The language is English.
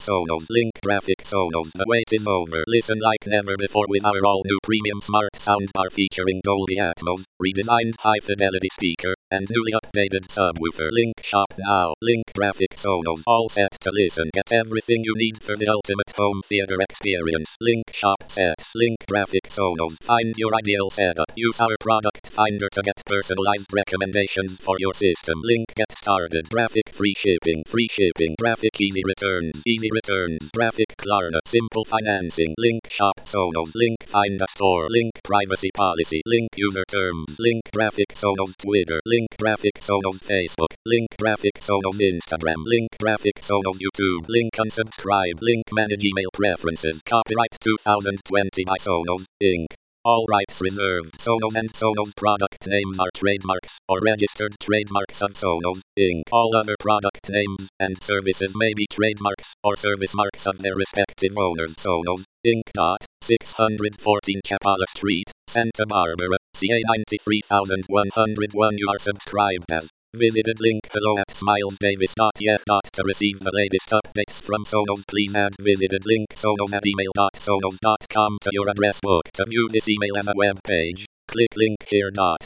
Sonos. Link Graphic Sonos. The wait is over. Listen like never before with our all new premium smart soundbar featuring Dolby Atmos, redesigned high fidelity speaker, and newly updated subwoofer. Link shop now. Link Graphic Sonos. All set to listen. Get everything you need for the ultimate home theater experience. Link shop sets. Link Graphic Sonos. Find your ideal setup. Use our product finder to get personalized recommendations for your system. Link get started. Graphic free shipping. Free shipping. Graphic easy returns. Easy returns. Graphic Klarna. Simple financing. Link shop Sonos. Link find a store. Link privacy policy. Link user terms. Link Graphic Sonos Twitter. Link Graphic Sonos Facebook. Link Graphic Sonos Instagram. Link Graphic Sonos YouTube. Link unsubscribe. Link manage email preferences. Copyright 2020 by Sonos, Inc. All rights reserved. Sonos and Sonos product names are trademarks or registered trademarks of Sonos, Inc. All other product names and services may be trademarks or service marks of their respective owners. Sonos, Inc. 614 Chapala Street, Santa Barbara, CA 93101. You are subscribed as. Visited link below at smilesdavis.yet. To receive the latest updates from Sonos, please add visited link sonos@email.sonos.com to your address book. To view this email as a web page, click link here.